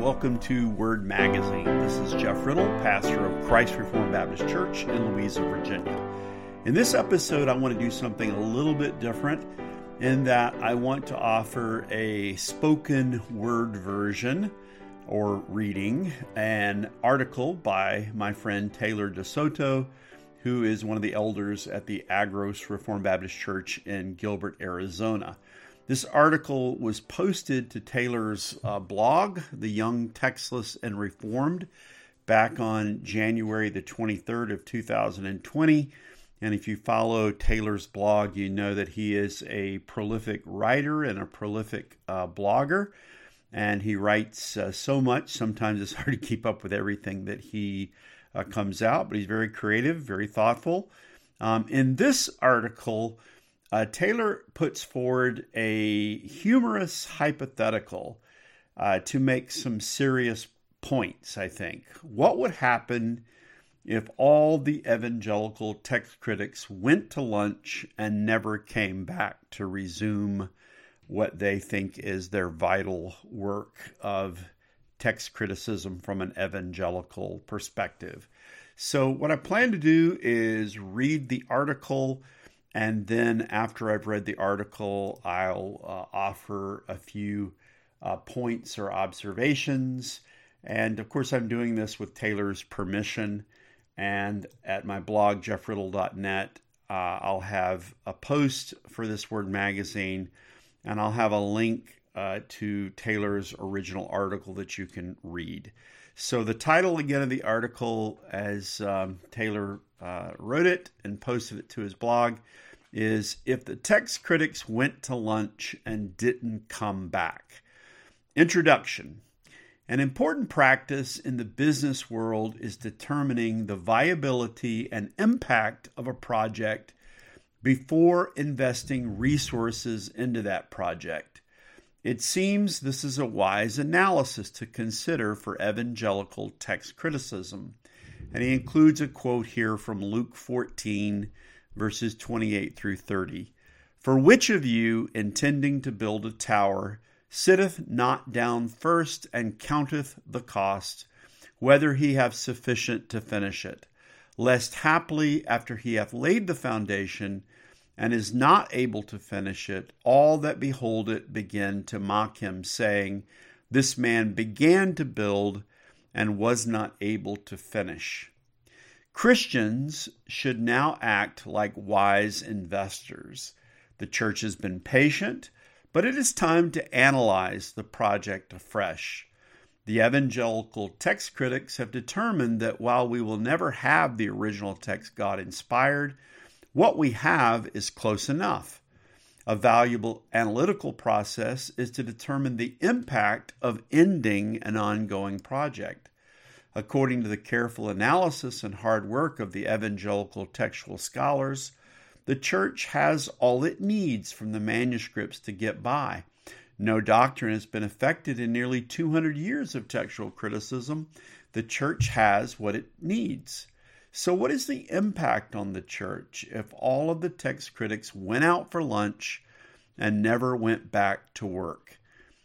welcome to Word Magazine. This is Jeff Riddle, pastor of Christ Reformed Baptist Church in Louisa, Virginia. In this episode, I want to do something a little bit different in that I want to offer a spoken word version or reading, an article by my friend Taylor DeSoto, who is one of the elders at the Agros Reformed Baptist Church in Gilbert, Arizona. This article was posted to Taylor's blog, The Young, Textless, and Reformed, back on January the 23rd of 2020. And if you follow Taylor's blog, you know that he is a prolific writer and a prolific blogger. And he writes so much, sometimes it's hard to keep up with everything that he comes out, but he's very creative, very thoughtful. In this article, Taylor puts forward a humorous hypothetical to make some serious points, I think. What would happen if all the evangelical text critics went to lunch and never came back to resume what they think is their vital work of text criticism from an evangelical perspective? So what I plan to do is read the article, and then after I've read the article, I'll offer a few points or observations. And of course, I'm doing this with Taylor's permission. And at my blog, jeffriddle.net, I'll have a post for this Word Magazine, and I'll have a link to Taylor's original article that you can read. So the title again of the article, as Taylor wrote it and posted it to his blog, is If the Text Critics Went to Lunch and Didn't Come Back. Introduction. An important practice in the business world is determining the viability and impact of a project before investing resources into that project. It seems this is a wise analysis to consider for evangelical text criticism. And he includes a quote here from Luke 14, verses 28 through 30. For which of you, intending to build a tower, sitteth not down first and counteth the cost, whether he have sufficient to finish it? Lest haply, after he hath laid the foundation, and is not able to finish it, all that behold it begin to mock him, saying, This man began to build and was not able to finish. Christians should now act like wise investors. The church has been patient, but it is time to analyze the project afresh. The evangelical text critics have determined that while we will never have the original text God inspired, what we have is close enough. A valuable analytical process is to determine the impact of ending an ongoing project. According to the careful analysis and hard work of the evangelical textual scholars, the church has all it needs from the manuscripts to get by. No doctrine has been affected in nearly 200 years of textual criticism. The church has what it needs. So what is the impact on the church if all of the text critics went out for lunch and never went back to work?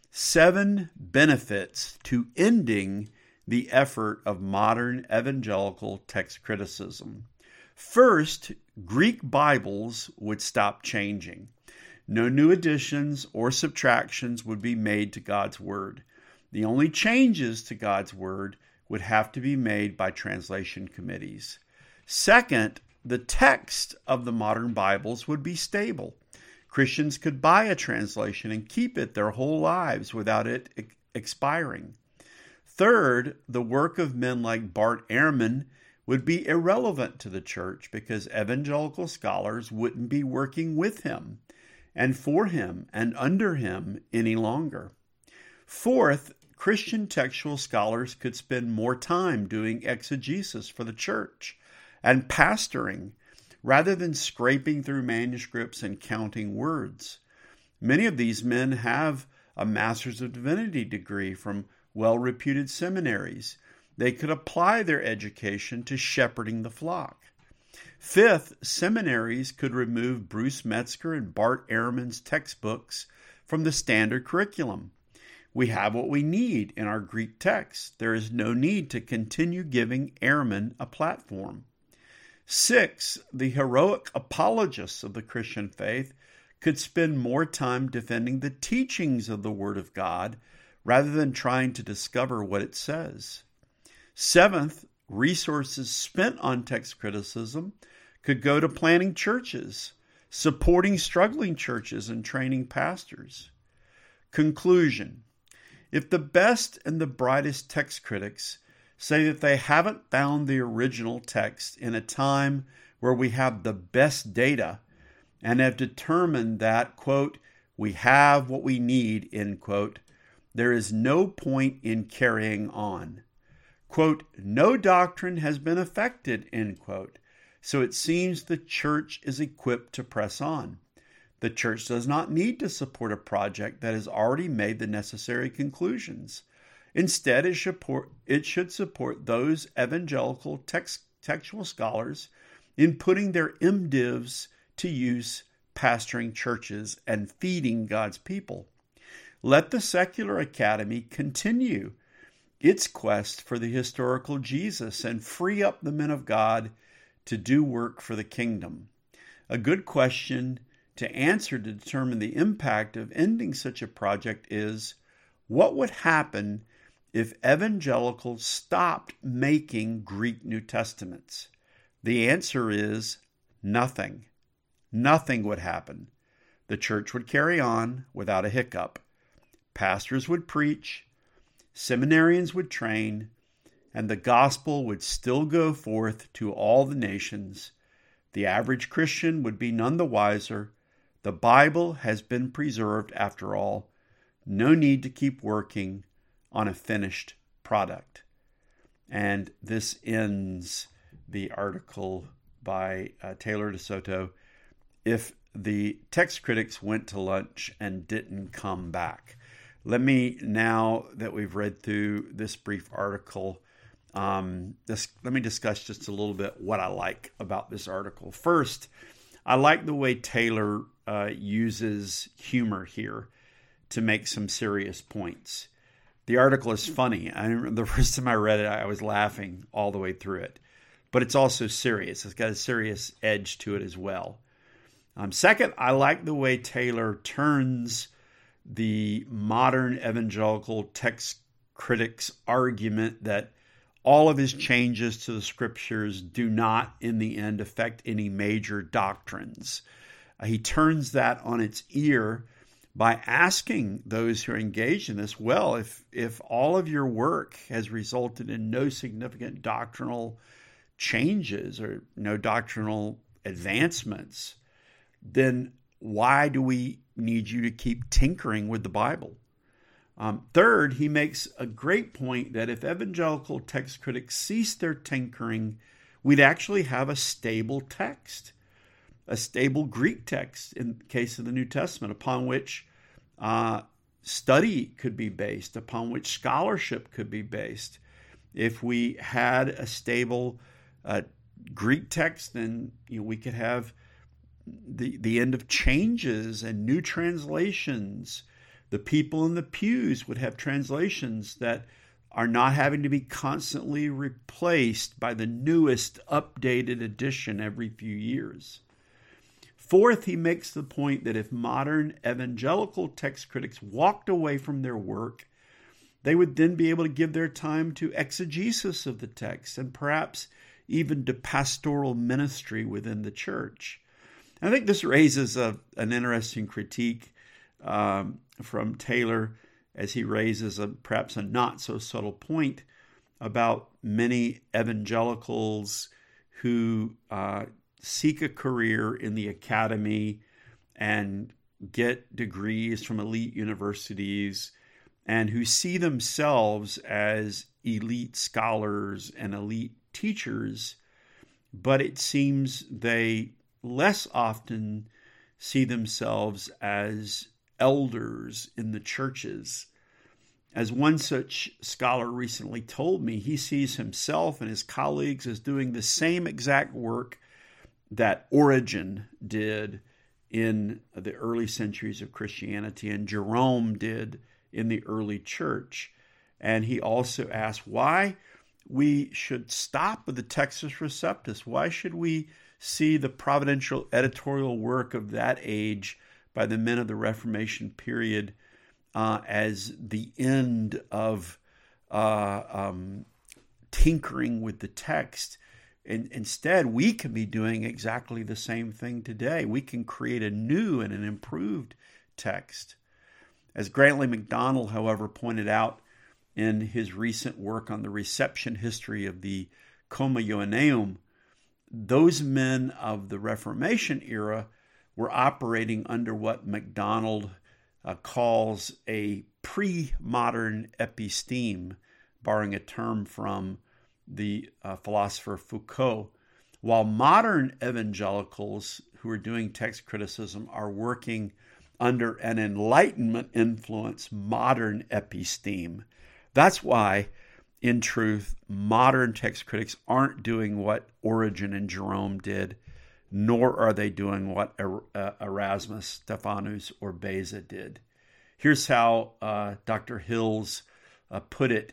7 benefits to ending the effort of modern evangelical text criticism. First, Greek Bibles would stop changing. No new additions or subtractions would be made to God's Word. The only changes to God's Word would have to be made by translation committees. Second, the text of the modern Bibles would be stable. Christians could buy a translation and keep it their whole lives without it expiring. Third, the work of men like Bart Ehrman would be irrelevant to the church because evangelical scholars wouldn't be working with him and for him and under him any longer. Fourth, Christian textual scholars could spend more time doing exegesis for the church and pastoring rather than scraping through manuscripts and counting words. Many of these men have a Master's of Divinity degree from well-reputed seminaries. They could apply their education to shepherding the flock. Fifth, seminaries could remove Bruce Metzger and Bart Ehrman's textbooks from the standard curriculum. We have what we need in our Greek text. There is no need to continue giving airmen a platform. 6, the heroic apologists of the Christian faith could spend more time defending the teachings of the Word of God rather than trying to discover what it says. 7th, resources spent on text criticism could go to planning churches, supporting struggling churches, and training pastors. Conclusion: if the best and the brightest text critics say that they haven't found the original text in a time where we have the best data and have determined that, quote, we have what we need, end quote, there is no point in carrying on. Quote, no doctrine has been affected, end quote. So it seems the church is equipped to press on. The church does not need to support a project that has already made the necessary conclusions. Instead, it should support those evangelical textual scholars in putting their MDivs to use pastoring churches and feeding God's people. Let the secular academy continue its quest for the historical Jesus and free up the men of God to do work for the kingdom. A good question to answer to determine the impact of ending such a project is, what would happen if evangelicals stopped making Greek New Testaments? The answer is nothing. Nothing would happen. The church would carry on without a hiccup. Pastors would preach, seminarians would train, and the gospel would still go forth to all the nations. The average Christian would be none the wiser. The Bible has been preserved after all. No need to keep working on a finished product. And this ends the article by Taylor DeSoto. If the text critics went to lunch and didn't come back. Let me, now that we've read through this brief article, let me discuss just a little bit what I like about this article. First, I like the way Taylor uses humor here to make some serious points. The article is funny. I remember the first time I read it, I was laughing all the way through it. But it's also serious. It's got a serious edge to it as well. Second, I like the way Taylor turns the modern evangelical text critics' argument that all of his changes to the scriptures do not, in the end, affect any major doctrines. He turns that on its ear by asking those who are engaged in this, well, if all of your work has resulted in no significant doctrinal changes or no doctrinal advancements, then why do we need you to keep tinkering with the Bible? Third, he makes a great point that if evangelical text critics cease their tinkering, we'd actually have a stable text, a stable Greek text in the case of the New Testament, upon which study could be based, upon which scholarship could be based. If we had a stable Greek text, then we could have the end of changes and new translations. The people in the pews would have translations that are not having to be constantly replaced by the newest updated edition every few years. Fourth, he makes the point that if modern evangelical text critics walked away from their work, they would then be able to give their time to exegesis of the text and perhaps even to pastoral ministry within the church. I think this raises an interesting critique from Taylor as he raises perhaps a not so subtle point about many evangelicals who seek a career in the academy and get degrees from elite universities and who see themselves as elite scholars and elite teachers, but it seems they less often see themselves as elders in the churches. As one such scholar recently told me, he sees himself and his colleagues as doing the same exact work that Origen did in the early centuries of Christianity and Jerome did in the early church. And he also asked why we should stop with the Textus Receptus. Why should we see the providential editorial work of that age by the men of the Reformation period as the end of tinkering with the text? And instead, we can be doing exactly the same thing today. We can create a new and an improved text. As Grantley MacDonald, however, pointed out in his recent work on the reception history of the Comma Joanneum, those men of the Reformation era were operating under what MacDonald calls a pre-modern episteme, borrowing a term from the philosopher Foucault, while modern evangelicals who are doing text criticism are working under an Enlightenment influence modern episteme. That's why, in truth, modern text critics aren't doing what Origen and Jerome did, nor are they doing what Erasmus, Stephanus, or Beza did. Here's how Dr. Hills put it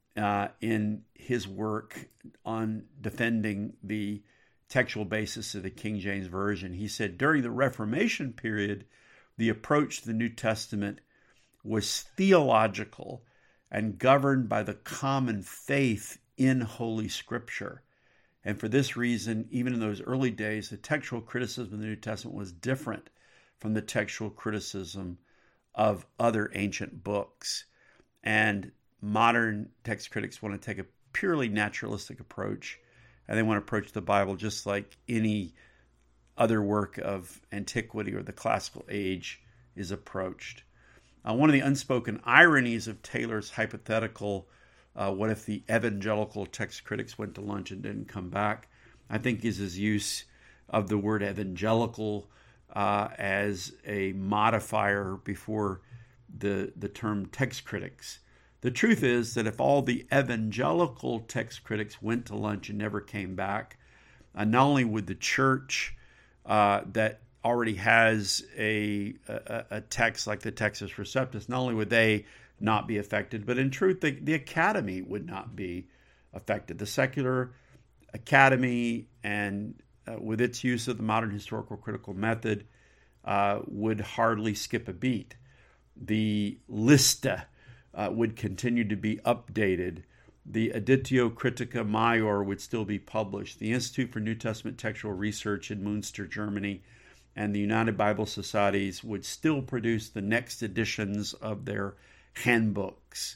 in his work on defending the textual basis of the King James Version. He said, during the Reformation period, the approach to the New Testament was theological and governed by the common faith in Holy Scripture. And for this reason, even in those early days, the textual criticism of the New Testament was different from the textual criticism of other ancient books. And modern text critics want to take a purely naturalistic approach, and they want to approach the Bible just like any other work of antiquity or the classical age is approached. One of the unspoken ironies of Taylor's hypothetical, what if the evangelical text critics went to lunch and didn't come back, I think is his use of the word evangelical as a modifier before the term text critics. The truth is that if all the evangelical text critics went to lunch and never came back, not only would the church that already has a text like the Textus Receptus, not only would they not be affected, but in truth, the academy would not be affected. The secular academy, and with its use of the modern historical critical method, would hardly skip a beat. The Lista would continue to be updated. The Editio Critica Major would still be published. The Institute for New Testament Textual Research in Münster, Germany, and the United Bible Societies would still produce the next editions of their handbooks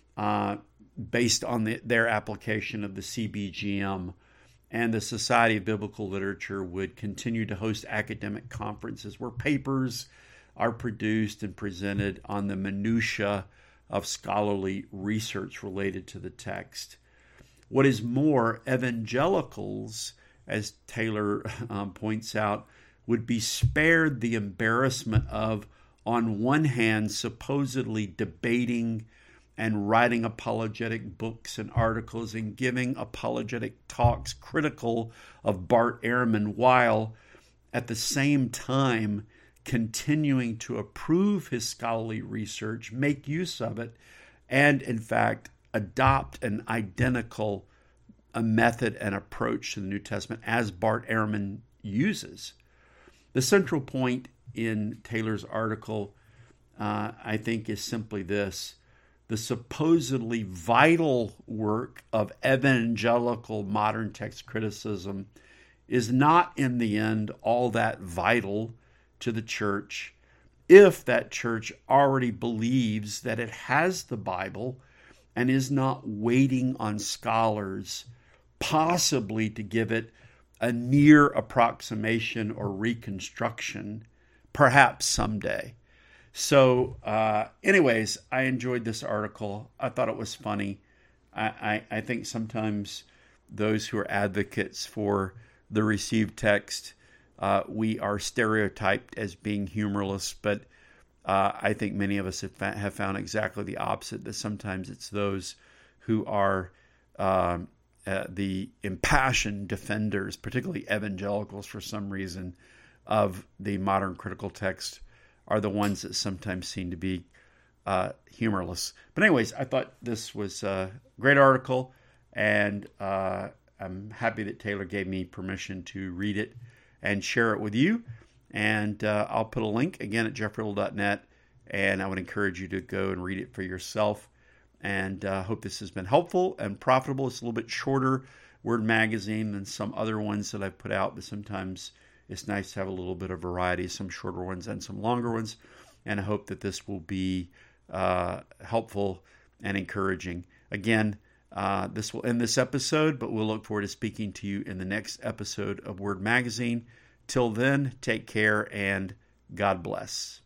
based on their application of the CBGM. And the Society of Biblical Literature would continue to host academic conferences where papers are produced and presented on the minutiae of scholarly research related to the text. What is more, evangelicals, as Taylor points out, would be spared the embarrassment of, on one hand, supposedly debating and writing apologetic books and articles and giving apologetic talks critical of Bart Ehrman, while at the same time continuing to approve his scholarly research, make use of it, and in fact adopt an identical method and approach to the New Testament as Bart Ehrman uses. The central point in Taylor's article, I think, is simply this: the supposedly vital work of evangelical modern text criticism is not in the end all that vital to the church if that church already believes that it has the Bible and is not waiting on scholars possibly to give it a near approximation or reconstruction, perhaps someday. So anyways, I enjoyed this article. I thought it was funny. I think sometimes those who are advocates for the received text, we are stereotyped as being humorless, but I think many of us have found exactly the opposite, that sometimes it's those who are the impassioned defenders, particularly evangelicals for some reason, of the modern critical text, are the ones that sometimes seem to be humorless. But anyways, I thought this was a great article, and I'm happy that Taylor gave me permission to read it and share it with you. And I'll put a link again at jeffriddle.net, and I would encourage you to go and read it for yourself. And hope this has been helpful and profitable. It's a little bit shorter Word magazine than some other ones that I've put out, but sometimes it's nice to have a little bit of variety, some shorter ones and some longer ones. And I hope that this will be helpful and encouraging. Again, this will end this episode, but we'll look forward to speaking to you in the next episode of Word Magazine. Till then, take care and God bless.